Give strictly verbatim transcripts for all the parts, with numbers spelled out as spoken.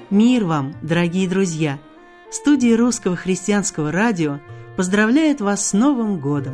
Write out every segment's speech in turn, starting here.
Мир вам, дорогие друзья! Студия Русского христианского радио поздравляет вас с Новым годом!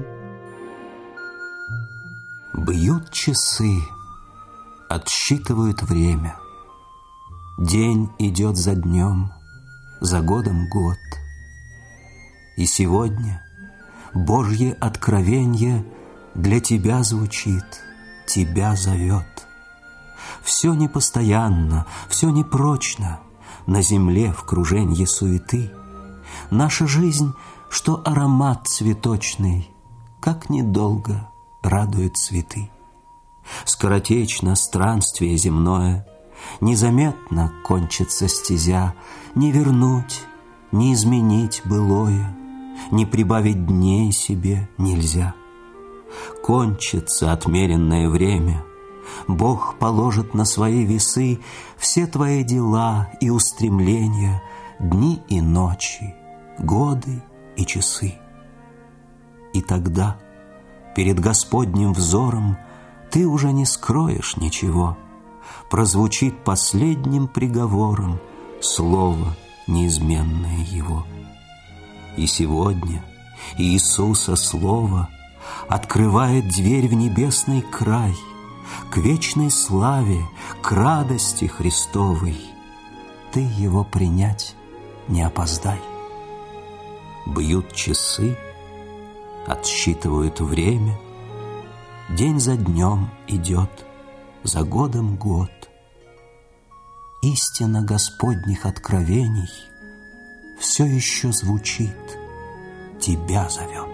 Бьют часы, отсчитывают время. День идет за днем, за годом год. И сегодня Божье откровенье для тебя звучит, тебя зовет. Все непостоянно, все непрочно на земле в круженье суеты. Наша жизнь, что аромат цветочный, как недолго радует цветы. Скоротечно странствие земное, незаметно кончится стезя. Не вернуть, не изменить былое, не прибавить дней себе нельзя. Кончится отмеренное время, Бог положит на свои весы все твои дела и устремления, дни и ночи, годы и часы. И тогда перед Господним взором ты уже не скроешь ничего, прозвучит последним приговором слово неизменное Его. И сегодня Иисуса Слово открывает дверь в небесный край, к вечной славе, к радости Христовой. Ты его принять не опоздай. Бьют часы, отсчитывают время, день за днем идет, за годом год. Истина Господних откровений все еще звучит, тебя зовет.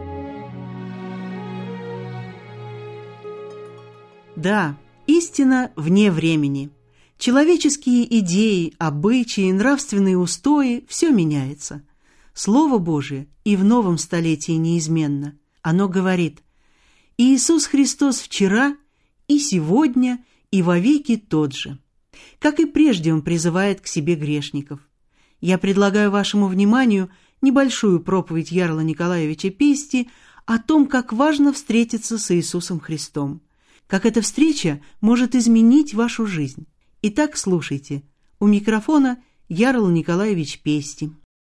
Да, истина вне времени. Человеческие идеи, обычаи, нравственные устои – все меняется. Слово Божие и в новом столетии неизменно. Оно говорит: «Иисус Христос вчера и сегодня и вовеки тот же». Как и прежде Он призывает к себе грешников. Я предлагаю вашему вниманию небольшую проповедь Ярла Николаевича Пести о том, как важно встретиться с Иисусом Христом, как эта встреча может изменить вашу жизнь. Итак, слушайте. У микрофона Ярл Николаевич Пести.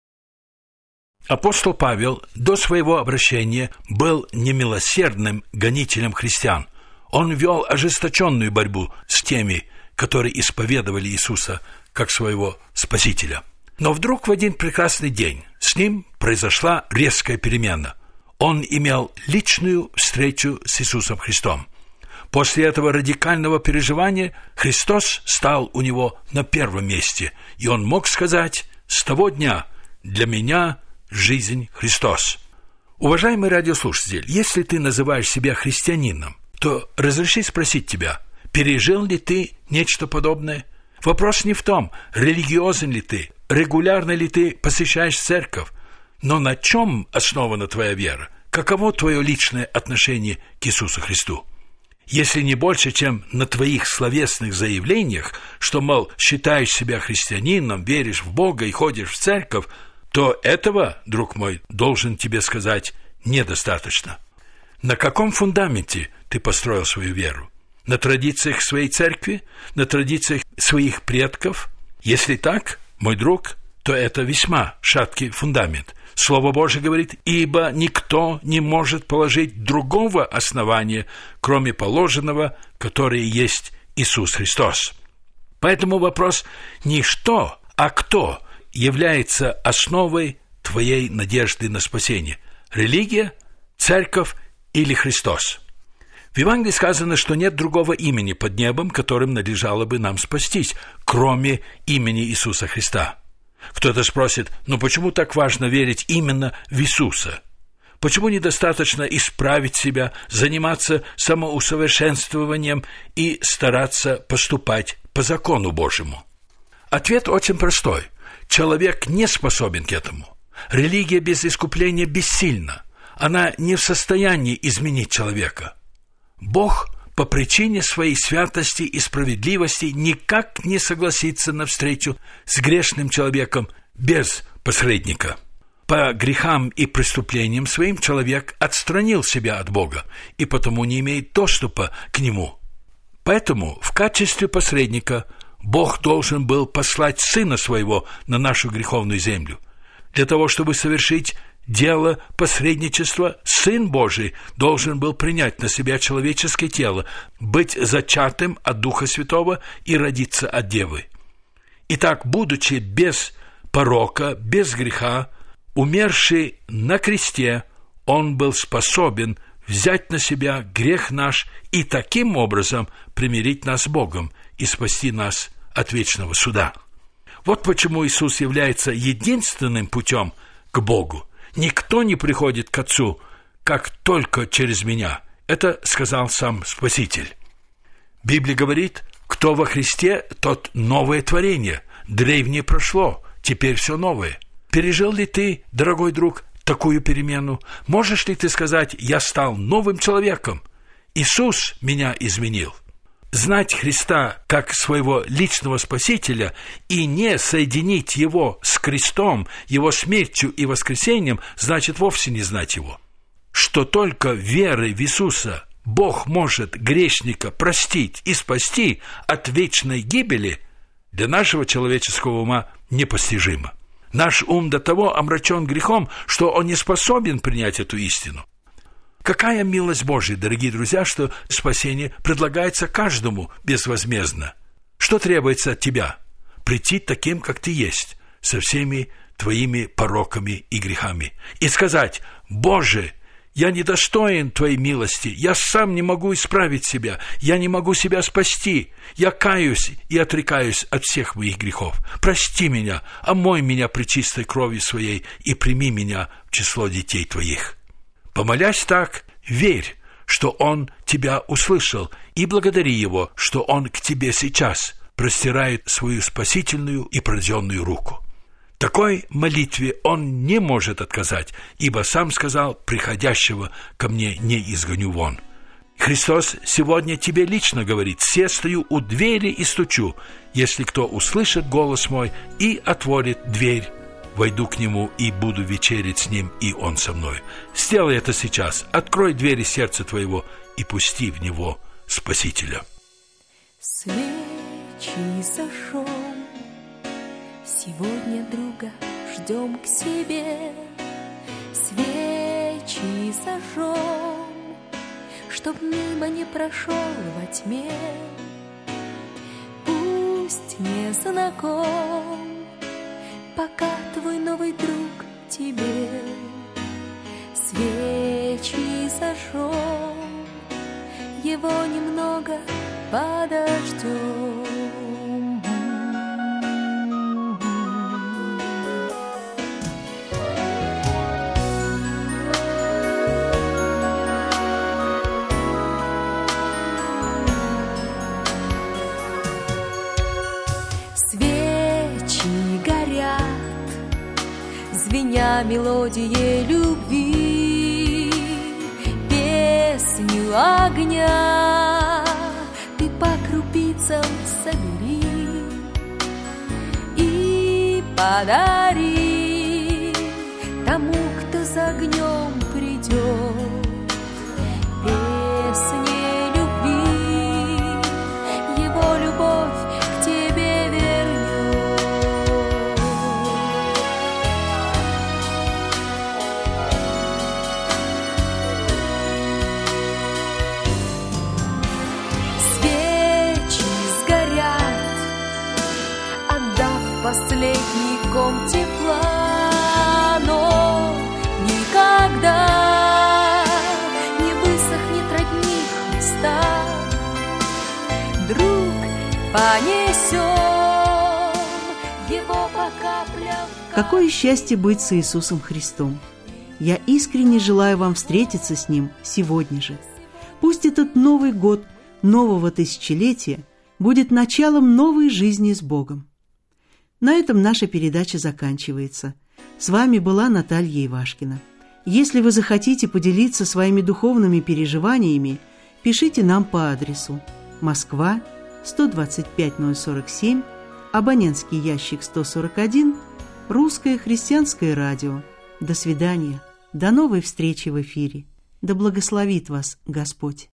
Апостол Павел до своего обращения был немилосердным гонителем христиан. Он вел ожесточенную борьбу с теми, которые исповедовали Иисуса как своего Спасителя. Но вдруг в один прекрасный день с ним произошла резкая перемена. Он имел личную встречу с Иисусом Христом. После этого радикального переживания Христос стал у него на первом месте, и он мог сказать: «С того дня для меня жизнь Христос». Уважаемый радиослушатель, если ты называешь себя христианином, то разреши спросить тебя: пережил ли ты нечто подобное? Вопрос не в том, религиозен ли ты, регулярно ли ты посещаешь церковь, но на чем основана твоя вера? Каково твое личное отношение к Иисусу Христу? Если не больше, чем на твоих словесных заявлениях, что, мол, считаешь себя христианином, веришь в Бога и ходишь в церковь, то этого, друг мой, должен тебе сказать, недостаточно. На каком фундаменте ты построил свою веру? На традициях своей церкви? На традициях своих предков? Если так, мой друг, то это весьма шаткий фундамент. Слово Божие говорит: «Ибо никто не может положить другого основания, кроме положенного, которое есть Иисус Христос». Поэтому вопрос не что, а кто является основой твоей надежды на спасение: религия, церковь или Христос? В Евангелии сказано, что нет другого имени под небом, которым надлежало бы нам спастись, кроме имени Иисуса Христа. Кто-то спросит: ну почему так важно верить именно в Иисуса? Почему недостаточно исправить себя, заниматься самоусовершенствованием и стараться поступать по закону Божьему? Ответ очень простой. Человек не способен к этому. Религия без искупления бессильна. Она не в состоянии изменить человека. Бог по причине своей святости и справедливости никак не согласится на встречу с грешным человеком без посредника. По грехам и преступлениям своим человек отстранил себя от Бога и потому не имеет доступа к Нему. Поэтому в качестве посредника Бог должен был послать Сына Своего на нашу греховную землю. Для того, чтобы совершить дело посредничества, Сын Божий должен был принять на себя человеческое тело, быть зачатым от Духа Святого и родиться от Девы. Итак, будучи без порока, без греха, умерший на кресте, Он был способен взять на себя грех наш и таким образом примирить нас с Богом и спасти нас от вечного суда. Вот почему Иисус является единственным путем к Богу. Никто не приходит к Отцу, как только через Меня. Это сказал сам Спаситель. Библия говорит, кто во Христе, тот новое творение. Древнее прошло, теперь все новое. Пережил ли ты, дорогой друг, такую перемену? Можешь ли ты сказать, я стал новым человеком? Иисус меня изменил. Знать Христа как своего личного Спасителя и не соединить Его с крестом, Его смертью и воскресением, значит вовсе не знать Его. Что только верой в Иисуса Бог может грешника простить и спасти от вечной гибели, для нашего человеческого ума непостижимо. Наш ум до того омрачен грехом, что он не способен принять эту истину. Какая милость Божия, дорогие друзья, что спасение предлагается каждому безвозмездно. Что требуется от тебя? Прийти таким, как ты есть, со всеми твоими пороками и грехами, и сказать: «Боже, я недостоин Твоей милости, я сам не могу исправить себя, я не могу себя спасти, я каюсь и отрекаюсь от всех моих грехов. Прости меня, омой меня пречистой кровью Своей и прими меня в число детей Твоих». Помолясь так, верь, что Он тебя услышал, и благодари Его, что Он к тебе сейчас простирает свою спасительную и протяженную руку. Такой молитве Он не может отказать, ибо Сам сказал: «Приходящего ко мне не изгоню вон». Христос сегодня тебе лично говорит: «Се стою у двери и стучу. Если кто услышит голос мой и отворит дверь, войду к нему и буду вечерить с ним, и он со мной». Сделай это сейчас. Открой двери сердца твоего и пусти в него Спасителя. Свечи зажжем, сегодня друга ждем к себе. Свечи зажжем, чтоб мимо не прошел во тьме. Пусть не знаком пока твой новый друг тебе. Свечи зажжем, его немного подождем. Звеня мелодией любви, песню огня ты по крупицам собери и подари тому, кто за огнем придет. Песни любви, его любовь к тебе вернет. Последний ком тепла, но никогда не высохнет родник Христа. Друг, понесем его по каплям. Какое счастье быть с Иисусом Христом! Я искренне желаю вам встретиться с Ним сегодня же. Пусть этот Новый год нового тысячелетия будет началом новой жизни с Богом. На этом наша передача заканчивается. С вами была Наталья Ивашкина. Если вы захотите поделиться своими духовными переживаниями, пишите нам по адресу: Москва, сто двадцать пять ноль сорок семь, абонентский ящик сто сорок один, Русское христианское радио. До свидания. До новой встречи в эфире. Да благословит вас Господь.